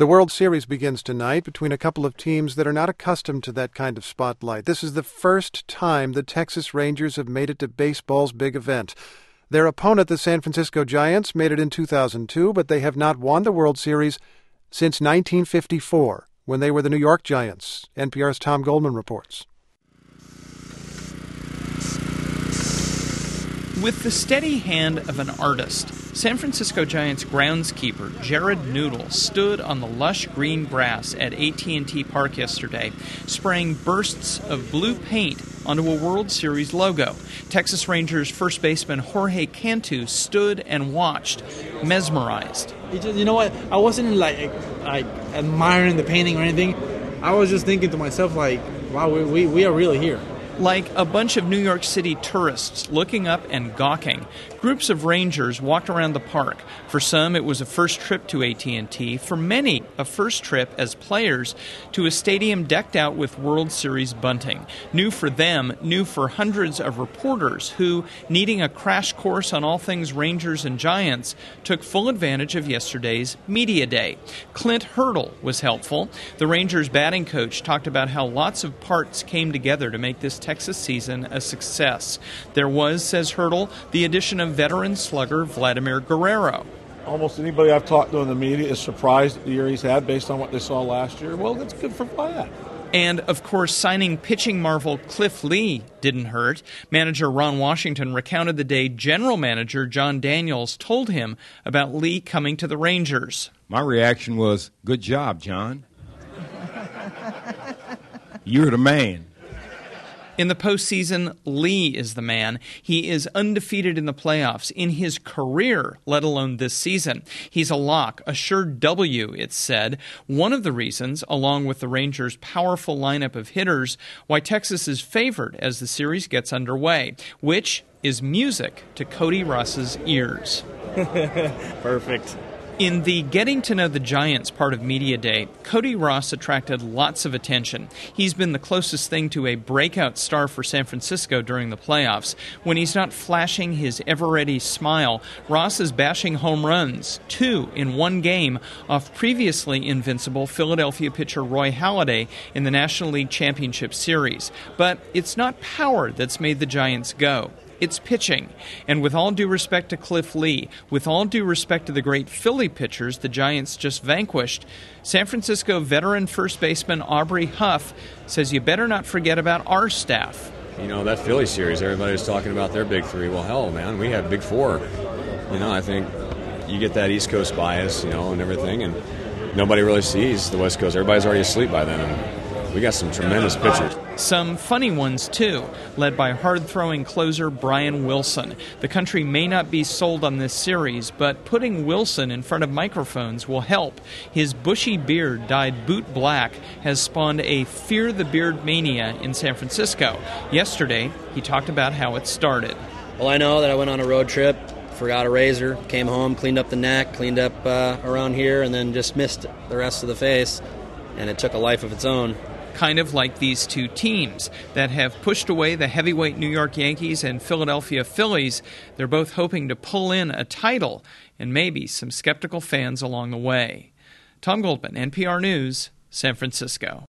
The World Series begins tonight between a couple of teams that are not accustomed to that kind of spotlight. This is the first time the Texas Rangers have made it to baseball's big event. Their opponent, the San Francisco Giants, made it in 2002, but they have not won the World Series since 1954, when they were the New York Giants. NPR's Tom Goldman reports. With the steady hand of an artist, San Francisco Giants groundskeeper Jared Noodle stood on the lush green grass at AT&T Park yesterday, spraying bursts of blue paint onto a World Series logo. Texas Rangers first baseman Jorge Cantu stood and watched, mesmerized. You know what? I wasn't like admiring the painting or anything. I was just thinking to myself, like, wow, we are really here. Like a bunch of New York City tourists looking up and gawking, groups of Rangers walked around the park. For some, it was a first trip to AT&T. For many, a first trip as players to a stadium decked out with World Series bunting. New for them, new for hundreds of reporters who, needing a crash course on all things Rangers and Giants, took full advantage of yesterday's Media Day. Clint Hurdle was helpful. The Rangers batting coach talked about how lots of parts came together to make this Texas season a success. There was, says Hurdle, the addition of veteran slugger Vladimir Guerrero. Almost anybody I've talked to in the media is surprised at the year he's had based on what they saw last year. Well, that's good for Vlad. And, of course, signing pitching marvel Cliff Lee didn't hurt. Manager Ron Washington recounted the day general manager John Daniels told him about Lee coming to the Rangers. My reaction was, good job, John. You're the man. In the postseason, Lee is the man. He is undefeated in the playoffs in his career, let alone this season. He's a lock, a sure W, it's said. One of the reasons, along with the Rangers' powerful lineup of hitters, why Texas is favored as the series gets underway, which is music to Cody Ross's ears. Perfect. In the Getting to Know the Giants part of Media Day, Cody Ross attracted lots of attention. He's been the closest thing to a breakout star for San Francisco during the playoffs. When he's not flashing his ever-ready smile, Ross is bashing home runs, 2 in one game, off previously invincible Philadelphia pitcher Roy Halladay in the National League Championship Series. But it's not power that's made the Giants go. It's pitching. And with all due respect to Cliff Lee, with all due respect to the great Philly pitchers the Giants just vanquished, San Francisco veteran first baseman Aubrey Huff says you better not forget about our staff. You know, that Philly series, everybody's talking about their big three. Well, hell, man, we had big four. You know, I think you get that East Coast bias, you know, and everything, and nobody really sees the West Coast. Everybody's already asleep by then, and we got some tremendous pitchers. Some funny ones, too, led by hard-throwing closer Brian Wilson. The country may not be sold on this series, but putting Wilson in front of microphones will help. His bushy beard, dyed boot black, has spawned a Fear the Beard mania in San Francisco. Yesterday, he talked about how it started. Well, I know that I went on a road trip, forgot a razor, came home, cleaned up the neck, cleaned up around here, and then just missed the rest of the face, and it took a life of its own. Kind of like these two teams that have pushed away the heavyweight New York Yankees and Philadelphia Phillies. They're both hoping to pull in a title and maybe some skeptical fans along the way. Tom Goldman, NPR News, San Francisco.